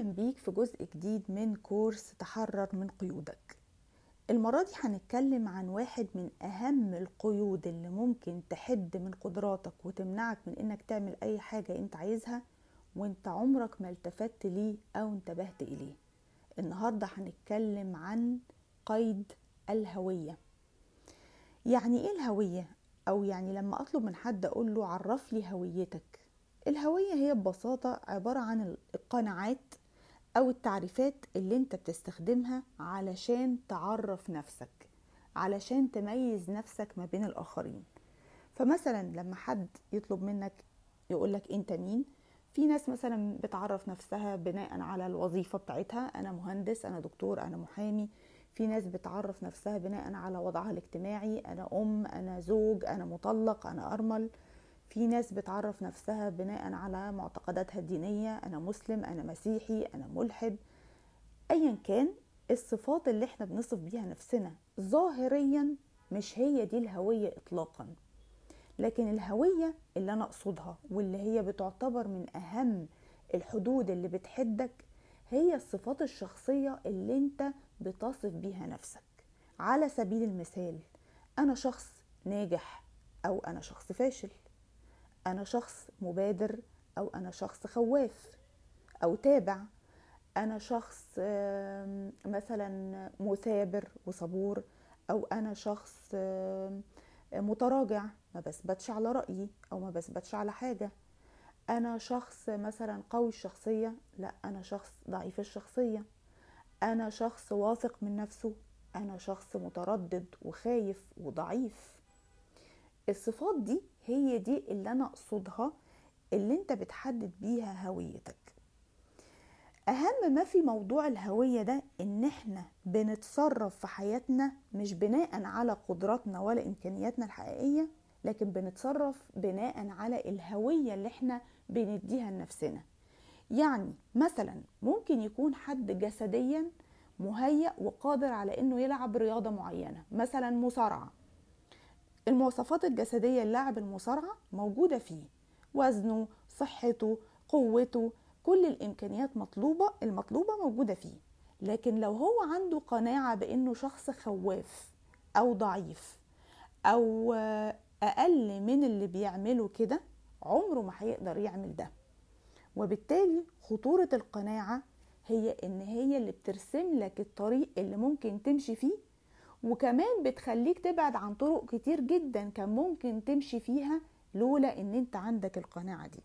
أهلا بيك في جزء جديد من كورس تحرر من قيودك. المرة دي هنتكلم عن واحد من أهم القيود اللي ممكن تحد من قدراتك وتمنعك من إنك تعمل أي حاجة أنت عايزها وأنت عمرك ما التفت ليه أو انتبهت إليه. النهاردة هنتكلم عن قيد الهوية. يعني إيه الهوية؟ أو يعني لما أطلب من حد أقول له عرف لي هويتك. الهوية هي ببساطة عبارة عن القناعات أو التعريفات اللي انت بتستخدمها علشان تعرف نفسك، علشان تميز نفسك ما بين الآخرين. فمثلا لما حد يطلب منك يقولك انت مين، في ناس مثلا بتعرف نفسها بناء على الوظيفة بتاعتها، أنا مهندس، أنا دكتور، أنا محامي. في ناس بتعرف نفسها بناء على وضعها الاجتماعي، أنا أم، أنا زوج، أنا مطلق، أنا أرمل. في ناس بتعرف نفسها بناء على معتقداتها الدينية، أنا مسلم، أنا مسيحي، أنا ملحد. أيا كان الصفات اللي احنا بنصف بيها نفسنا ظاهريا مش هي دي الهوية إطلاقا. لكن الهوية اللي أنا أقصدها واللي هي بتعتبر من أهم الحدود اللي بتحدك هي الصفات الشخصية اللي انت بتصف بيها نفسك. على سبيل المثال، أنا شخص ناجح أو أنا شخص فاشل، أنا شخص مبادر أو أنا شخص خواف أو تابع، أنا شخص مثلا مثابر وصبور، أو أنا شخص متراجع ما بثبتش على رأيي أو ما بثبتش على حاجة. أنا شخص مثلا قوي الشخصية، لا أنا شخص ضعيف الشخصية. أنا شخص واثق من نفسه، أنا شخص متردد وخايف وضعيف. الصفات دي هي دي اللي أنا أقصدها، اللي انت بتحدد بيها هويتك. أهم ما في موضوع الهوية ده إن احنا بنتصرف في حياتنا مش بناء على قدراتنا ولا إمكانياتنا الحقيقية، لكن بنتصرف بناء على الهوية اللي احنا بنديها لنفسنا. يعني مثلا ممكن يكون حد جسديا مهيأ وقادر على إنه يلعب رياضة معينة، مثلا مصارعة. المواصفات الجسدية اللاعب المصارعة موجودة فيه، وزنه، صحته، قوته، كل الإمكانيات المطلوبة موجودة فيه. لكن لو هو عنده قناعة بأنه شخص خواف أو ضعيف أو أقل من اللي بيعمله كده، عمره ما هيقدر يعمل ده. وبالتالي خطورة القناعة هي إن هي اللي بترسم لك الطريق اللي ممكن تمشي فيه، وكمان بتخليك تبعد عن طرق كتير جدا كان ممكن تمشي فيها لولا ان انت عندك القناعة دي.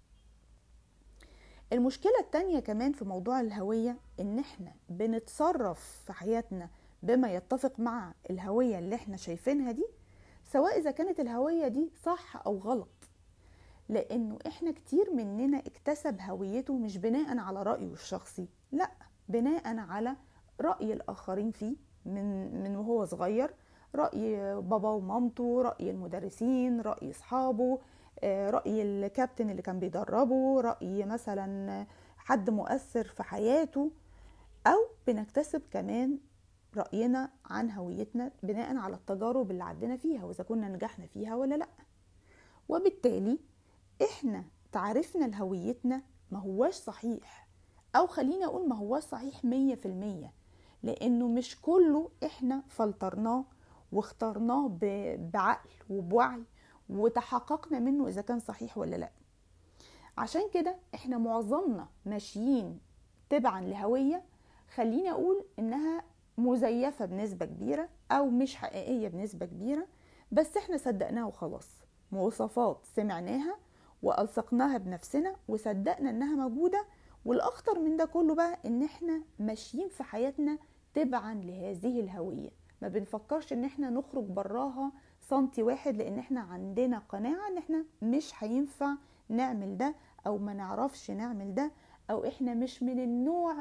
المشكلة التانية كمان في موضوع الهوية ان احنا بنتصرف في حياتنا بما يتفق مع الهوية اللي احنا شايفينها دي، سواء اذا كانت الهوية دي صح او غلط. لانه احنا كتير مننا اكتسب هويته مش بناء على رأيه الشخصي، لا، بناء على رأي الآخرين فيه من وهو صغير، رأي بابا ومامته، رأي المدرسين، رأي أصحابه، رأي الكابتن اللي كان بيدربه، رأي مثلا حد مؤثر في حياته. أو بنكتسب كمان رأينا عن هويتنا بناء على التجارب اللي عدنا فيها وإذا كنا نجحنا فيها ولا لأ. وبالتالي احنا تعرفنا لهويتنا ما هواش صحيح، او خلينا اقول ما هواش صحيح 100%، لانه مش كله احنا فلترناه واخترناه بعقل وبوعي وتحققنا منه اذا كان صحيح ولا لا. عشان كده احنا معظمنا ماشيين تبعا لهوية خلينا اقول انها مزيفة بنسبة كبيرة او مش حقيقية بنسبة كبيرة، بس احنا صدقناها وخلاص. مواصفات سمعناها وألصقناها بنفسنا وصدقنا انها موجودة. والاخطر من ده كله بقى ان احنا ماشيين في حياتنا تبعا لهذه الهوية، ما بنفكرش ان احنا نخرج براها سنتي واحد، لان احنا عندنا قناعة ان احنا مش هينفع نعمل ده او ما نعرفش نعمل ده، او احنا مش من النوع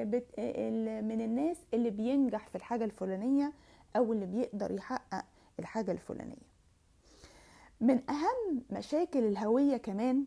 من الناس اللي بينجح في الحاجة الفلانية او اللي بيقدر يحقق الحاجة الفلانية. من اهم مشاكل الهوية كمان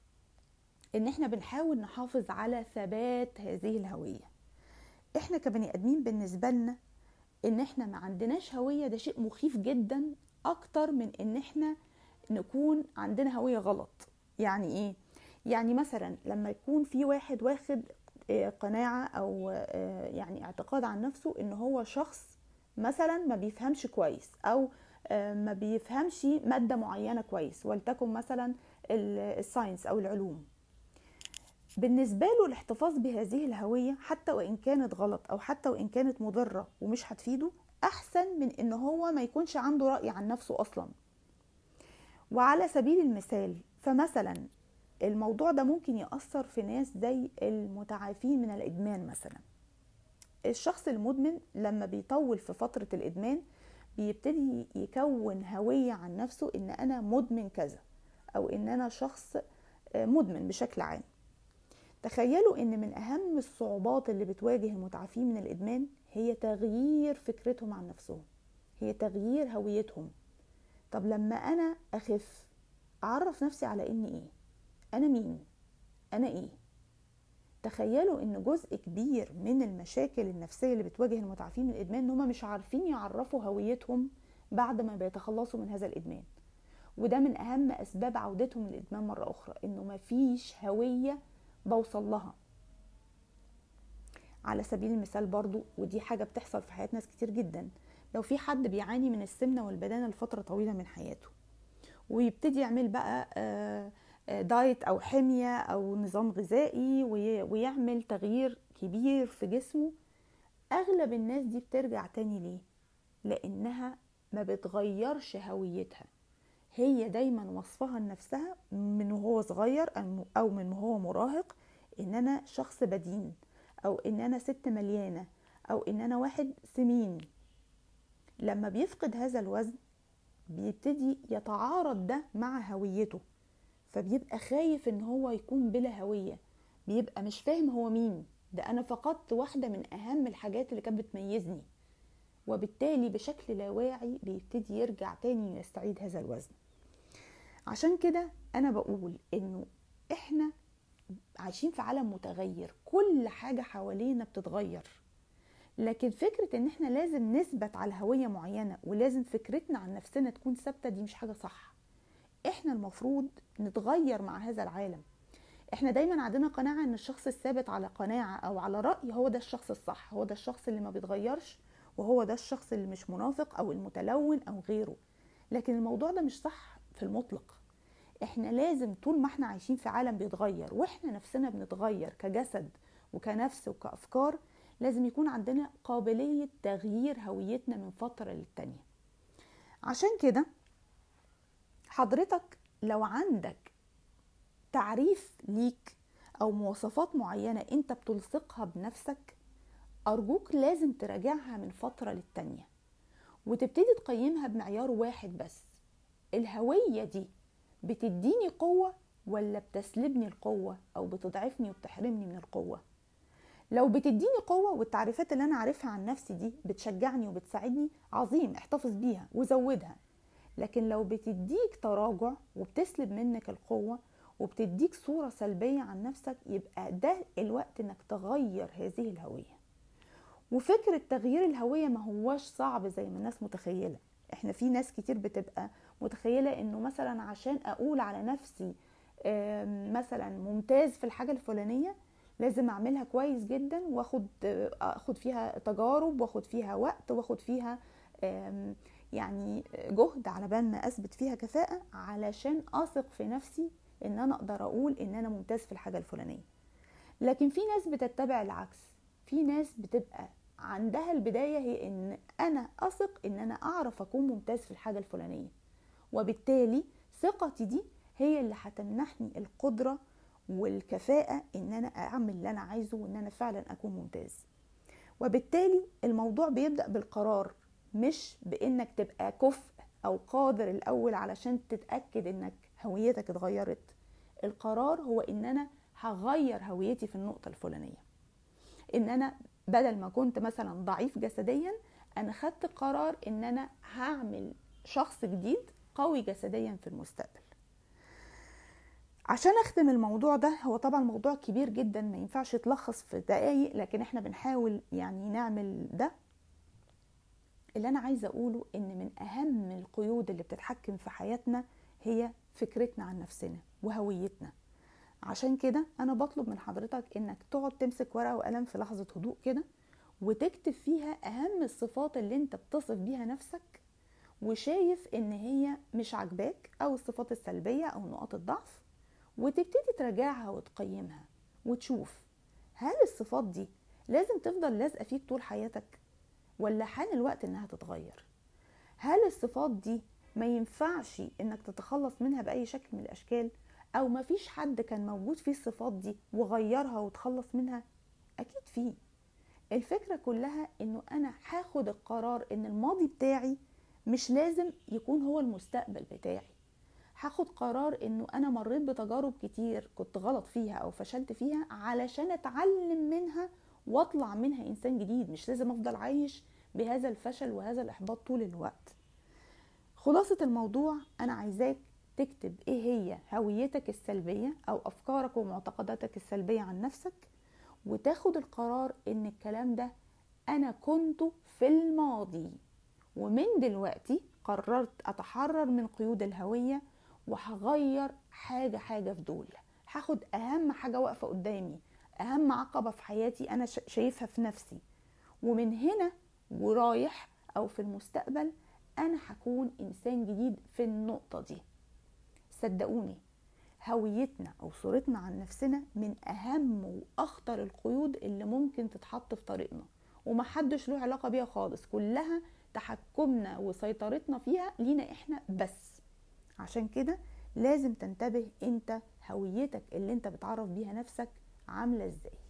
ان احنا بنحاول نحافظ على ثبات هذه الهوية. احنا كبني ادمين بالنسبة لنا ان احنا ما عندناش هوية ده شيء مخيف جدا، اكتر من ان احنا نكون عندنا هوية غلط. يعني ايه؟ يعني مثلا لما يكون في واحد واخد قناعة او يعني اعتقاد عن نفسه ان هو شخص مثلا ما بيفهمش كويس، او ما بيفهمش مادة معينة كويس، ولتكن مثلا الساينس او العلوم. بالنسبة له الاحتفاظ بهذه الهوية حتى وإن كانت غلط أو حتى وإن كانت مضرة ومش هتفيده، أحسن من إن هو ما يكونش عنده رأي عن نفسه أصلا. وعلى سبيل المثال، فمثلا الموضوع ده ممكن يأثر في ناس زي المتعافين من الإدمان مثلا. الشخص المدمن لما بيطول في فترة الإدمان بيبتدي يكون هوية عن نفسه إن أنا مدمن كذا، أو إن أنا شخص مدمن بشكل عام. تخيلوا ان من اهم الصعوبات اللي بتواجه المتعافين من الادمان هي تغيير فكرتهم عن نفسهم، هي تغيير هويتهم. طب لما انا اخف اعرف نفسي على اني ايه، انا مين، انا ايه. تخيلوا ان جزء كبير من المشاكل النفسية اللي بتواجه المتعافين من الادمان ان هم مش عارفين يعرفوا هويتهم بعد ما بيتخلصوا من هذا الادمان. وده من اهم اسباب عودتهم للادمان مرة اخرى، انه مفيش هوية بوصل لها. على سبيل المثال برضو، ودي حاجة بتحصل في حياة ناس كتير جدا، لو في حد بيعاني من السمنة والبدانة لفترة طويلة من حياته، ويبتدي يعمل بقى دايت أو حمية أو نظام غذائي ويعمل تغيير كبير في جسمه، أغلب الناس دي بترجع تاني ليه؟ لأنها ما بتغيرش هويتها. هي دايما وصفها لنفسها من وهو صغير أو من وهو مراهق إن أنا شخص بدين، او ان انا ست مليانة، او ان انا واحد سمين. لما بيفقد هذا الوزن بيبتدي يتعارض ده مع هويته، فبيبقى خايف ان هو يكون بلا هوية، بيبقى مش فاهم هو مين، ده انا فقدت واحدة من اهم الحاجات اللي كانت بتميزني. وبالتالي بشكل لا واعي بيبتدي يرجع تاني يستعيد هذا الوزن. عشان كده انا بقول انه احنا عايشين في عالم متغير، كل حاجة حوالينا بتتغير، لكن فكرة ان احنا لازم نثبت على هوية معينة ولازم فكرتنا عن نفسنا تكون ثابتة، دي مش حاجة صح. احنا المفروض نتغير مع هذا العالم. احنا دايما عندنا قناعة ان الشخص الثابت على قناعة او على رأي هو ده الشخص الصح، هو ده الشخص اللي ما بيتغيرش، وهو ده الشخص اللي مش منافق او المتلون او غيره. لكن الموضوع ده مش صح في المطلق. احنا لازم طول ما احنا عايشين في عالم بيتغير واحنا نفسنا بنتغير كجسد وكنفس وكأفكار، لازم يكون عندنا قابلية تغيير هويتنا من فترة للتانية. عشان كده حضرتك لو عندك تعريف ليك او مواصفات معينة انت بتلصقها بنفسك، ارجوك لازم تراجعها من فترة للتانية وتبتدي تقيمها بمعيار واحد بس: الهوية دي بتديني قوة ولا بتسلبني القوة او بتضعفني وبتحرمني من القوة؟ لو بتديني قوة والتعريفات اللي انا عارفها عن نفسي دي بتشجعني وبتساعدني، عظيم، احتفظ بيها وزودها. لكن لو بتديك تراجع وبتسلب منك القوة وبتديك صورة سلبية عن نفسك، يبقى ده الوقت انك تغير هذه الهوية. وفكرة تغيير الهوية ما هواش صعب زي ما الناس متخيلة. احنا في ناس كتير بتبقى متخيلة انه مثلا عشان اقول على نفسي مثلا ممتاز في الحاجة الفلانية لازم اعملها كويس جدا، اخد فيها تجارب، واخد فيها وقت، واخد فيها يعني جهد على بال ما اثبت فيها كفاءة علشان اثق في نفسي ان انا اقدر اقول ان انا ممتاز في الحاجة الفلانية. لكن في ناس بتتبع العكس، في ناس بتبقى عندها البداية هي ان انا اثق ان انا اعرف اكون ممتاز في الحاجة الفلانية، وبالتالي ثقتي دي هي اللي هتمنحني القدرة والكفاءة ان انا اعمل اللي انا عايزه وان انا فعلا اكون ممتاز. وبالتالي الموضوع بيبدأ بالقرار، مش بانك تبقى كفء او قادر الاول علشان تتأكد انك هويتك اتغيرت. القرار هو ان انا هغير هويتي في النقطة الفلانية، ان انا بدل ما كنت مثلا ضعيف جسديا انا خدت قرار ان انا هعمل شخص جديد قوي جسديا في المستقبل. عشان اختم الموضوع ده، هو طبعا موضوع كبير جدا ما ينفعش يتلخص في دقايق، لكن احنا بنحاول يعني نعمل ده. اللي انا عايزة اقوله ان من اهم القيود اللي بتتحكم في حياتنا هي فكرتنا عن نفسنا وهويتنا. عشان كده انا بطلب من حضرتك انك تقعد تمسك ورقة وقلم في لحظة هدوء كده، وتكتب فيها اهم الصفات اللي انت بتصف بيها نفسك وشايف ان هي مش عاجباك، او الصفات السلبية او نقاط الضعف، وتبتدي تراجعها وتقيمها وتشوف هل الصفات دي لازم تفضل لازقة فيك طول حياتك، ولا حان الوقت انها تتغير؟ هل الصفات دي ما ينفعش انك تتخلص منها بأي شكل من الاشكال، او ما فيش حد كان موجود فيه الصفات دي وغيرها وتخلص منها؟ اكيد فيه. الفكرة كلها انه انا هاخد القرار ان الماضي بتاعي مش لازم يكون هو المستقبل بتاعي. هاخد قرار انه انا مريت بتجارب كتير كنت غلط فيها او فشلت فيها علشان اتعلم منها واطلع منها انسان جديد. مش لازم افضل عايش بهذا الفشل وهذا الاحباط طول الوقت. خلاصة الموضوع، انا عايزاك تكتب ايه هي هويتك السلبية او افكارك ومعتقداتك السلبية عن نفسك، وتاخد القرار ان الكلام ده انا كنته في الماضي، ومن دلوقتي قررت اتحرر من قيود الهوية وهغير حاجة حاجة في دول. هاخد اهم حاجة واقفة قدامي، اهم عقبة في حياتي انا شايفها في نفسي، ومن هنا ورايح او في المستقبل انا هكون انسان جديد في النقطة دي. صدقوني، هويتنا او صورتنا عن نفسنا من اهم واخطر القيود اللي ممكن تتحط في طريقنا، ومحدش له علاقة بيها خالص، كلها تحكمنا وسيطرتنا فيها لينا احنا بس. عشان كده لازم تنتبه انت هويتك اللي انت بتعرف بيها نفسك عاملة ازاي.